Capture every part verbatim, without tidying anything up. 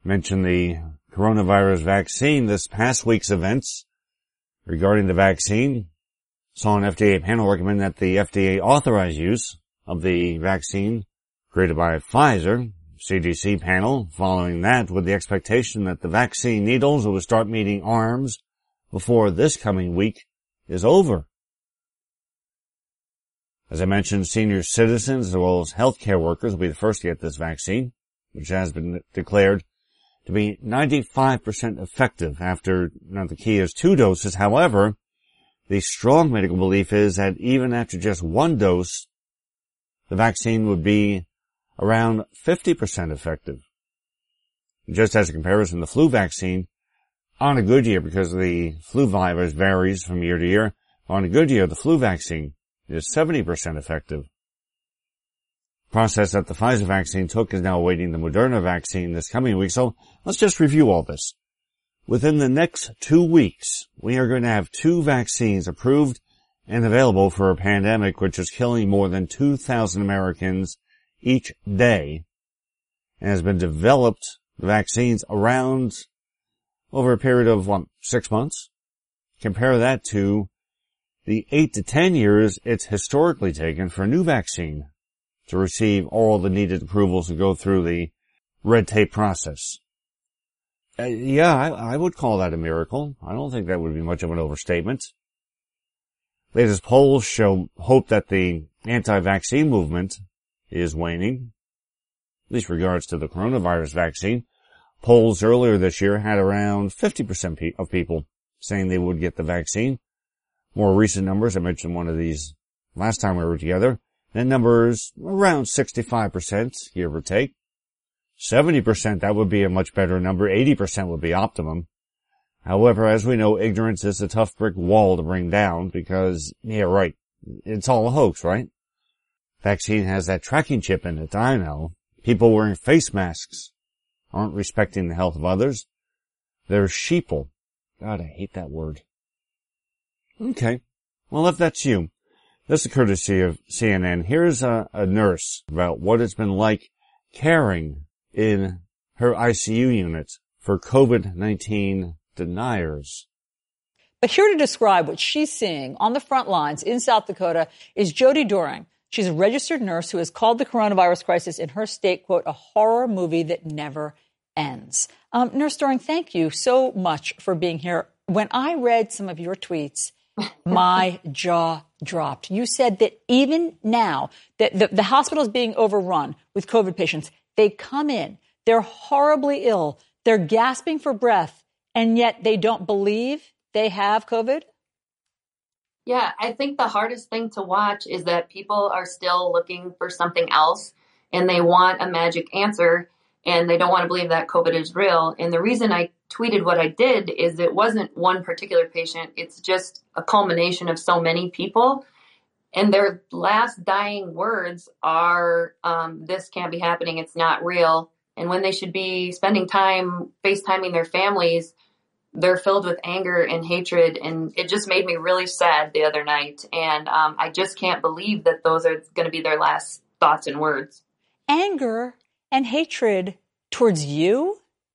mentioned the coronavirus vaccine. This past week's events regarding the vaccine saw an F D A panel recommend that the F D A authorize use of the vaccine created by Pfizer. C D C panel following that with the expectation that the vaccine needles will start meeting arms before this coming week is over. As I mentioned, senior citizens as well as healthcare workers will be the first to get this vaccine, which has been declared to be ninety-five percent effective after, now the key is two doses. However, the strong medical belief is that even after just one dose, the vaccine would be around fifty percent effective. Just as a comparison, the flu vaccine, on a good year, because the flu virus varies from year to year, on a good year, the flu vaccine is seventy percent effective. The process that the Pfizer vaccine took is now awaiting the Moderna vaccine this coming week. So let's just review all this. Within the next two weeks, we are going to have two vaccines approved and available for a pandemic which is killing more than two thousand Americans each day, and has been developed, the vaccines, around over a period of, what, six months? Compare that to the eight to ten years it's historically taken for a new vaccine to receive all the needed approvals and go through the red tape process. Uh, yeah, I, I would call that a miracle. I don't think that would be much of an overstatement. Latest polls show hope that the anti-vaccine movement is waning, at least regards to the coronavirus vaccine. Polls earlier this year had around fifty percent of people saying they would get the vaccine. More recent numbers, I mentioned one of these last time we were together, that number is around sixty-five percent, give or take. seventy percent, that would be a much better number. eighty percent would be optimum. However, as we know, ignorance is a tough brick wall to bring down because, yeah, right, it's all a hoax, right? Vaccine has that tracking chip in it, I know. People wearing face masks aren't respecting the health of others. They're sheeple. God, I hate that word. Okay. Well, if that's you, this is courtesy of C N N. Here's a, a nurse about what it's been like caring in her I C U unit for COVID nineteen deniers. But here to describe what she's seeing on the front lines in South Dakota is Jody Doring. She's a registered nurse who has called the coronavirus crisis in her state, quote, a horror movie that never ends. Um, Nurse Doring, thank you so much for being here. When I read some of your tweets, my jaw dropped. You said that even now that the, the hospital is being overrun with COVID patients, they come in, they're horribly ill, they're gasping for breath, and yet they don't believe they have COVID? Yeah, I think the hardest thing to watch is that people are still looking for something else and they want a magic answer and they don't want to believe that COVID is real. And the reason I tweeted what I did is it wasn't one particular patient. It's just a culmination of so many people. And their last dying words are, um, this can't be happening. It's not real. And when they should be spending time FaceTiming their families, they're filled with anger and hatred, and it just made me really sad the other night. And um, I just can't believe that those are going to be their last thoughts and words. Anger and hatred towards you?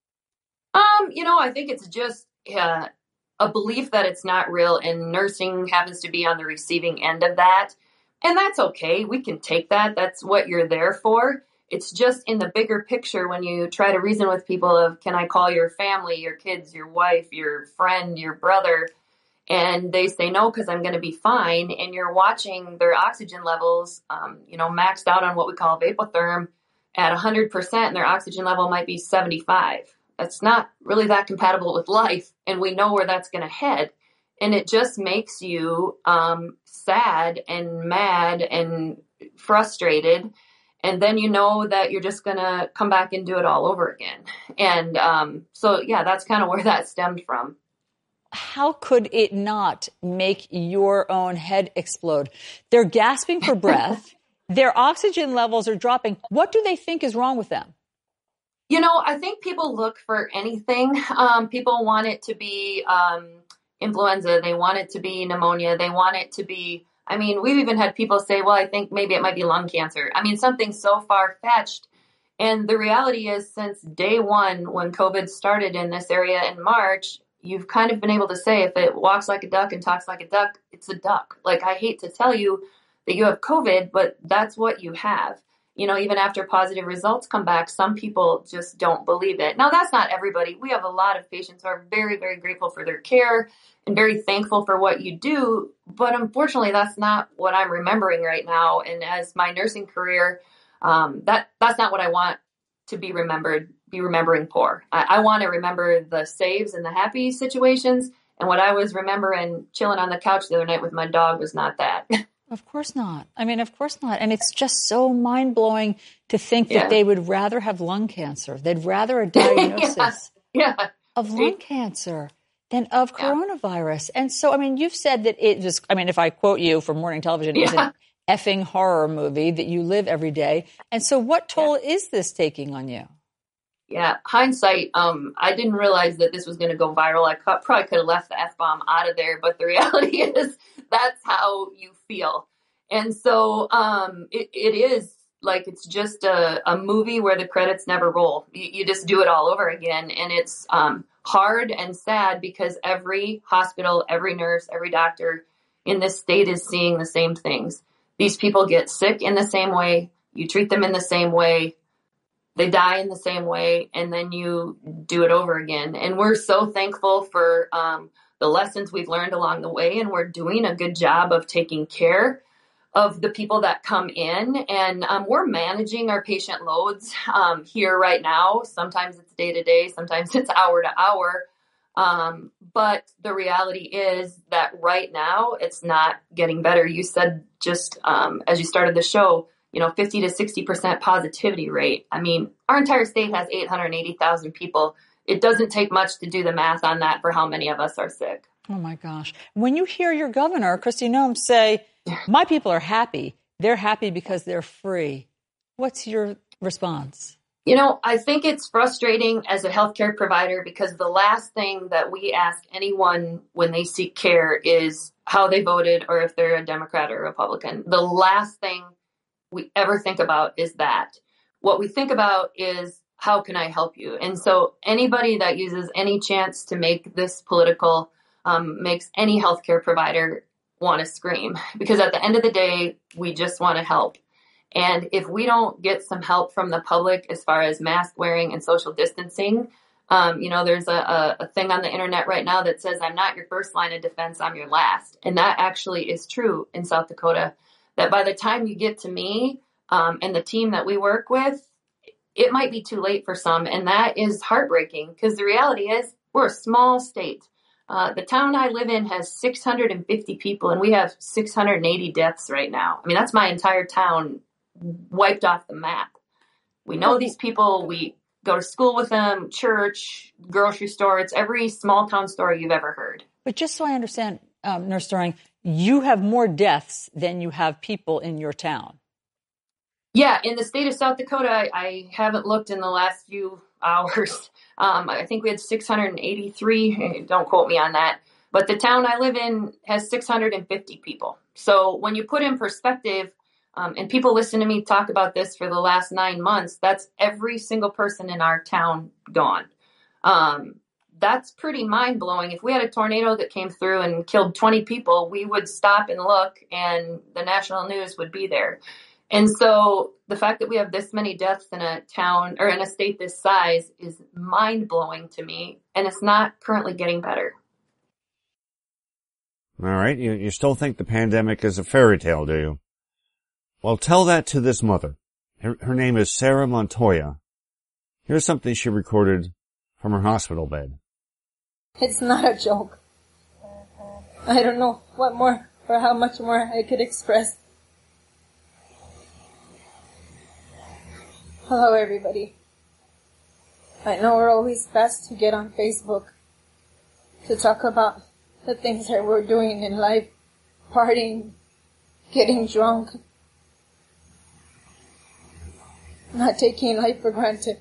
Um, you know, I think it's just uh, a belief that it's not real, and nursing happens to be on the receiving end of that. And that's okay. We can take that. That's what you're there for. It's just in the bigger picture when you try to reason with people of, can I call your family, your kids, your wife, your friend, your brother? And they say no, because I'm going to be fine. And you're watching their oxygen levels, um, you know, maxed out on what we call vapotherm at one hundred percent, and their oxygen level might be seventy-five. That's not really that compatible with life. And we know where that's going to head. And it just makes you um, sad and mad and frustrated. And then you know that you're just going to come back and do it all over again. And um, so, yeah, that's kind of where that stemmed from. How could it not make your own head explode? They're gasping for breath. Their oxygen levels are dropping. What do they think is wrong with them? You know, I think people look for anything. Um, people want it to be um, influenza. They want it to be pneumonia. They want it to be, I mean, we've even had people say, well, I think maybe it might be lung cancer. I mean, something so far-fetched. And the reality is, since day one, when COVID started in this area in March, you've kind of been able to say, if it walks like a duck and talks like a duck, it's a duck. Like, I hate to tell you that you have COVID, but that's what you have. You know, even after positive results come back, some people just don't believe it. Now, that's not everybody. We have a lot of patients who are very, very grateful for their care and very thankful for what you do. But unfortunately, that's not what I'm remembering right now. And as my nursing career, um, that that's not what I want to be remembered, be remembering for. I, I want to remember the saves and the happy situations. And what I was remembering chilling on the couch the other night with my dog was not that. Of course not. I mean, of course not. And it's just so mind-blowing to think that Yeah. they would rather have lung cancer. They'd rather a diagnosis yeah. yeah. of lung cancer than of coronavirus. And so, I mean, you've said that it just, I mean, if I quote you from morning television, it's Yeah. an effing horror movie that you live every day. And so what toll yeah. is this taking on you? Yeah, hindsight, um, I didn't realize that this was going to go viral. I cu- probably could have left the F-bomb out of there, but the reality is that's how you feel. And so um, it, it is like it's just a, a movie where the credits never roll. You, you just do it all over again. And it's um, hard and sad because every hospital, every nurse, every doctor in this state is seeing the same things. These people get sick in the same way. You treat them in the same way. They die in the same way, and then you do it over again. And we're so thankful for um, the lessons we've learned along the way, and we're doing a good job of taking care of the people that come in. And um, we're managing our patient loads um, here right now. Sometimes it's day to day, sometimes it's hour to hour. Um, but the reality is that right now it's not getting better. You said just um, as you started the show, you know, fifty to sixty percent positivity rate. I mean, our entire state has eight hundred eighty thousand people. It doesn't take much to do the math on that for how many of us are sick. Oh, my gosh. When you hear your governor, Kristi Noem, say, my people are happy. They're happy because they're free. What's your response? You know, I think it's frustrating as a healthcare provider because the last thing that we ask anyone when they seek care is how they voted or if they're a Democrat or Republican. The last thing we ever think about is that. What we think about is, how can I help you? And so anybody that uses any chance to make this political um, makes any healthcare provider want to scream, because at the end of the day, we just want to help. And if we don't get some help from the public as far as mask wearing and social distancing, um, you know, there's a, a, a thing on the internet right now that says, I'm not your first line of defense, I'm your last. And that actually is true in South Dakota. That by the time you get to me um, and the team that we work with, it might be too late for some. And that is heartbreaking because the reality is we're a small state. Uh, the town I live in has six hundred fifty people and we have six hundred eighty deaths right now. I mean, that's my entire town wiped off the map. We know these people. We go to school with them, church, grocery store. It's every small town story you've ever heard. But just so I understand, um, Nurse Doering, you have more deaths than you have people in your town. Yeah, in the state of South Dakota, I, I haven't looked in the last few hours. Um, I think we had six hundred eighty-three. Don't quote me on that. But the town I live in has six hundred fifty people. So when you put in perspective, um, and people listen to me talk about this for the last nine months, that's every single person in our town gone. Um, that's pretty mind-blowing. If we had a tornado that came through and killed twenty people, we would stop and look, and the national news would be there. And so the fact that we have this many deaths in a town or in a state this size is mind-blowing to me, and it's not currently getting better. All right. You, you still think the pandemic is a fairy tale, do you? Well, tell that to this mother. Her, her name is Sarah Montoya. Here's something she recorded from her hospital bed. It's not a joke. I don't know what more or how much more I could express. Hello, everybody. I know we're always fast to get on Facebook to talk about the things that we're doing in life, partying, getting drunk, not taking life for granted.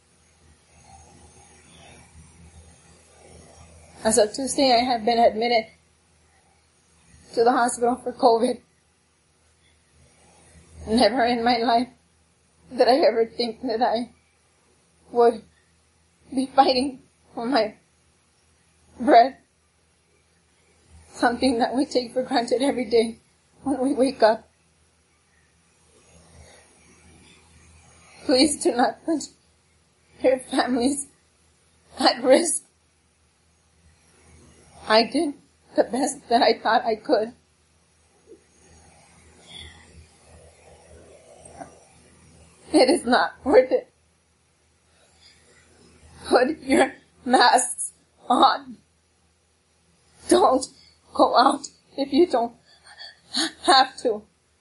As of Tuesday, I have been admitted to the hospital for COVID. Never in my life that I ever think that I would be fighting for my bread. Something that we take for granted every day when we wake up. Please do not put your families at risk. I did the best that I thought I could. It is not worth it. Put your masks on. Don't go out if you don't have to.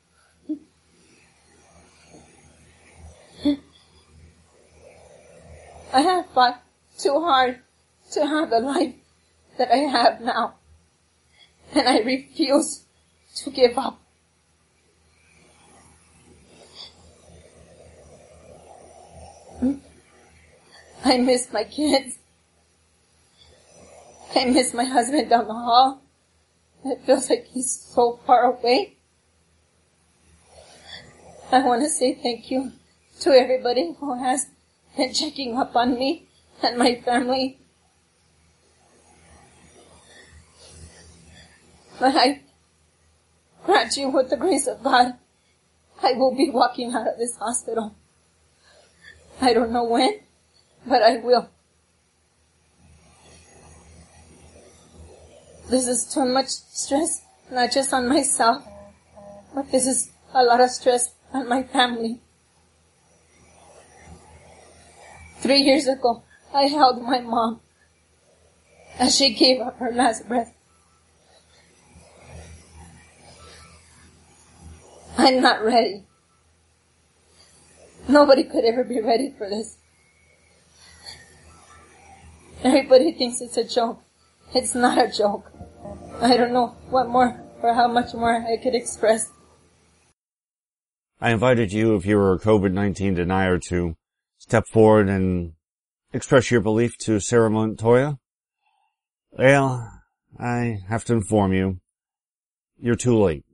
I have fought too hard to have the life that I have now, and I refuse to give up. I miss my kids. I miss my husband down the hall. It feels like he's so far away. I want to say thank you to everybody who has been checking up on me and my family. But I grant you, with the grace of God, I will be walking out of this hospital. I don't know when, but I will. This is too much stress, not just on myself, but this is a lot of stress on my family. Three years ago, I held my mom as she gave up her last breath. I'm not ready. Nobody could ever be ready for this. Everybody thinks it's a joke. It's not a joke. I don't know what more or how much more I could express. I invited you, if you were a COVID nineteen denier, to step forward and express your belief to Sarah Montoya. Well, I have to inform you, you're too late.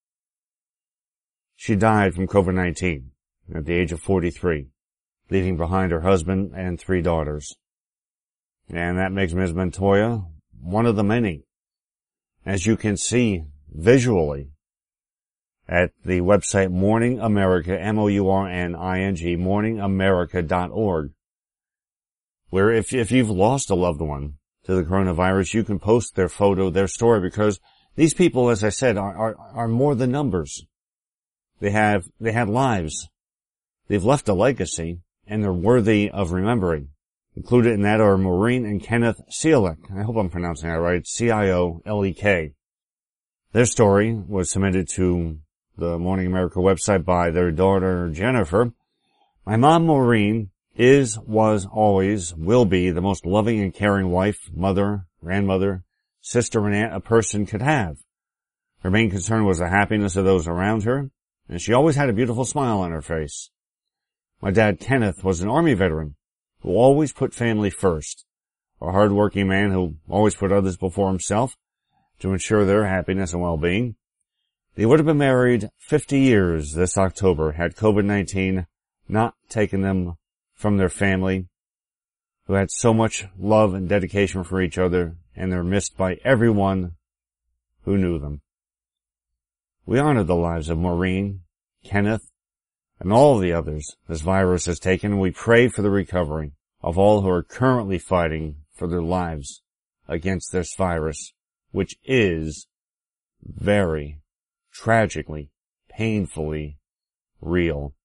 She died from COVID nineteen at the age of forty-three, leaving behind her husband and three daughters. And that makes Miz Montoya one of the many, as you can see visually at the website Mourning America, M O U R N I N G, mourning america dot org, where if, if you've lost a loved one to the coronavirus, you can post their photo, their story, because these people, as I said, are, are, are more than numbers. They have, they had lives. They've left a legacy, and they're worthy of remembering. Included in that are Maureen and Kenneth Ciolek. I hope I'm pronouncing that right. C I O L E K. Their story was submitted to the Mourning America website by their daughter, Jennifer. My mom, Maureen, is, was, always, will be the most loving and caring wife, mother, grandmother, sister, and aunt a person could have. Her main concern was the happiness of those around her, and she always had a beautiful smile on her face. My dad, Kenneth, was an Army veteran who always put family first, a hard-working man who always put others before himself to ensure their happiness and well-being. They would have been married fifty years this October had COVID nineteen not taken them from their family, who had so much love and dedication for each other, and they're missed by everyone who knew them. We honor the lives of Maureen, Kenneth, and all of the others this virus has taken, and we pray for the recovery of all who are currently fighting for their lives against this virus, which is very tragically, painfully real.